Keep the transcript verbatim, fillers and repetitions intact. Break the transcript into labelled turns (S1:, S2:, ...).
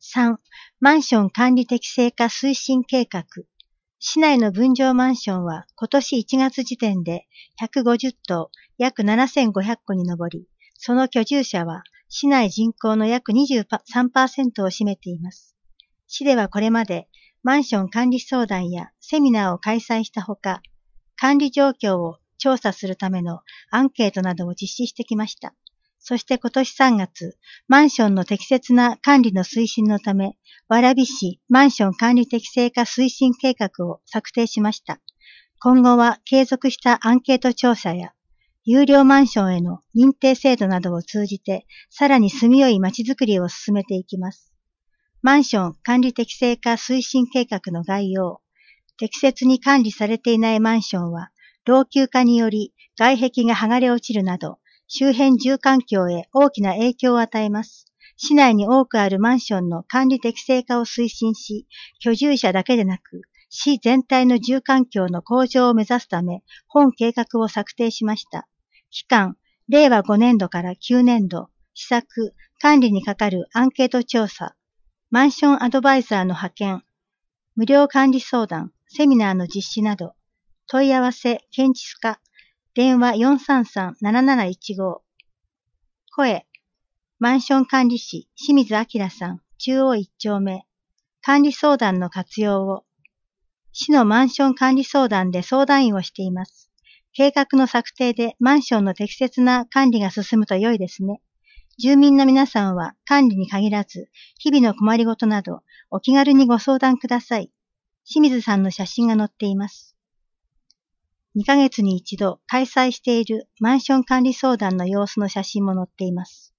S1: さん、マンション管理適正化推進計画。市内の分譲マンションは今年いちがつ時点でひゃくごじゅっとう、約ななせんごひゃっこに上り、その居住者は市内人口の約 にじゅうさんパーセント を占めています。市ではこれまでマンション管理相談やセミナーを開催したほか、管理状況を調査するためのアンケートなどを実施してきました。そして今年さんがつ、マンションの適切な管理の推進のため、蕨市マンション管理適正化推進計画を策定しました。今後は継続したアンケート調査や、有料マンションへの認定制度などを通じて、さらに住みよい街づくりを進めていきます。マンション管理適正化推進計画の概要。適切に管理されていないマンションは、老朽化により外壁が剥がれ落ちるなど、周辺住環境へ大きな影響を与えます。市内に多くあるマンションの管理適正化を推進し、居住者だけでなく、市全体の住環境の向上を目指すため、本計画を策定しました。期間、れいわごねんどからきゅうねんど、施策、管理にかかるアンケート調査、マンションアドバイザーの派遣、無料管理相談、セミナーの実施など、問い合わせ、建築課、電話 よんさんさんなななないちご。声、マンション管理士、清水明さん、中央一丁目。管理相談の活用を。市のマンション管理相談で相談員をしています。計画の策定でマンションの適切な管理が進むと良いですね。住民の皆さんは管理に限らず、日々の困りごとなど、お気軽にご相談ください。清水さんの写真が載っています。にかげつに一度開催しているマンション管理相談の様子の写真も載っています。